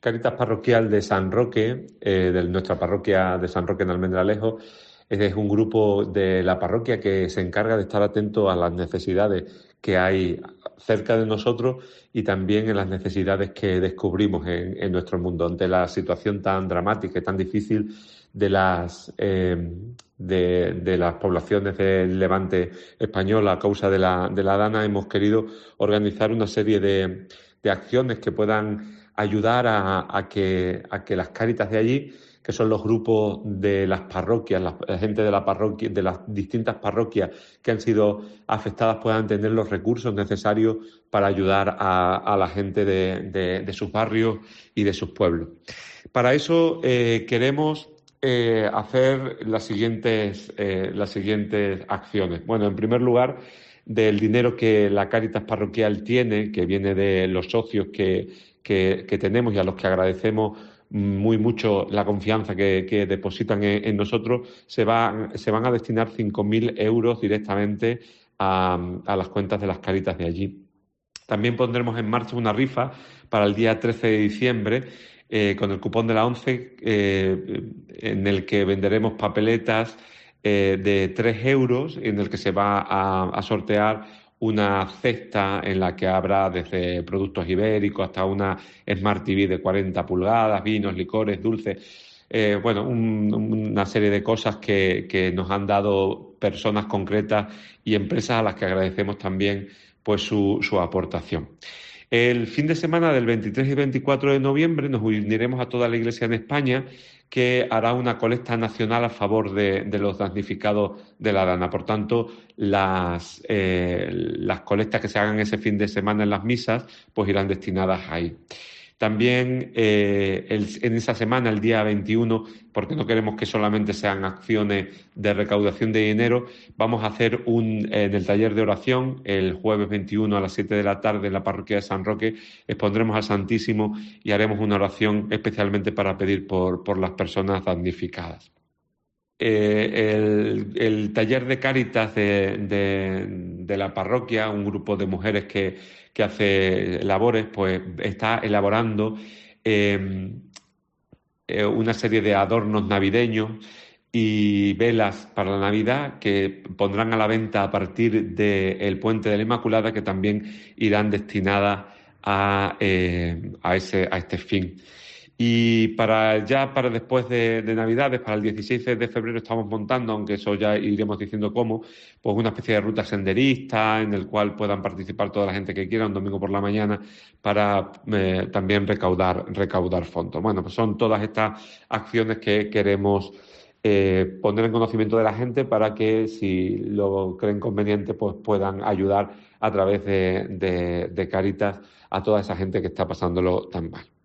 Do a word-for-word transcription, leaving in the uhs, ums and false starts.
Cáritas Parroquial de San Roque, eh, de nuestra parroquia de San Roque en Almendralejo, es un grupo de la parroquia que se encarga de estar atento a las necesidades que hay cerca de nosotros y también en las necesidades que descubrimos en, en nuestro mundo. Ante la situación tan dramática y tan difícil de las, eh, de, de las poblaciones del Levante español a causa de la, de la Dana, hemos querido organizar una serie de, de acciones que puedan ayudar a, a, que, a que las Cáritas de allí, que son los grupos de las parroquias, la, la gente de la parroquia, de las distintas parroquias que han sido afectadas, puedan tener los recursos necesarios para ayudar a, a la gente de, de, de sus barrios y de sus pueblos. Para eso eh, queremos eh, hacer las siguientes, eh, las siguientes acciones. Bueno, en primer lugar, del dinero que la Cáritas parroquial tiene, que viene de los socios que, que, que tenemos y a los que agradecemos muy mucho la confianza que, que depositan en, en nosotros, se, va, se van a destinar cinco mil euros directamente a, a las cuentas de las Cáritas de allí. También pondremos en marcha una rifa para el día trece de diciembre eh, con el cupón de la ONCE, eh, en el que venderemos papeletas eh, de tres euros, en el que se va a, a sortear una cesta en la que habrá desde productos ibéricos hasta una Smart T V de cuarenta pulgadas, vinos, licores, dulces, eh, bueno, un, una serie de cosas que, que nos han dado personas concretas y empresas a las que agradecemos también pues su, su aportación. El fin de semana del veintitrés y veinticuatro de noviembre nos uniremos a toda la Iglesia en España, que hará una colecta nacional a favor de, de los damnificados de la Dana. Por tanto, las, eh, las colectas que se hagan ese fin de semana en las misas pues irán destinadas ahí. También eh, el, en esa semana, el día veintiuno, porque no queremos que solamente sean acciones de recaudación de dinero, vamos a hacer un en el taller de oración el jueves veintiuno a las siete de la tarde en la parroquia de San Roque. Expondremos al Santísimo y haremos una oración especialmente para pedir por, por las personas damnificadas. Eh, el, el taller de Cáritas de, de, de la parroquia, un grupo de mujeres que, que hace labores, pues está elaborando eh, eh, una serie de adornos navideños y velas para la Navidad que pondrán a la venta a partir del Puente de la Inmaculada, que también irán destinadas a, eh, a, ese, a este fin. Y para ya para después de, de Navidades, para el dieciséis de febrero estamos montando, aunque eso ya iremos diciendo cómo, pues una especie de ruta senderista en el cual puedan participar toda la gente que quiera un domingo por la mañana para eh, también recaudar, recaudar fondos. Bueno, pues son todas estas acciones que queremos eh, poner en conocimiento de la gente para que, si lo creen conveniente, pues puedan ayudar a través de, de, de Cáritas a toda esa gente que está pasándolo tan mal.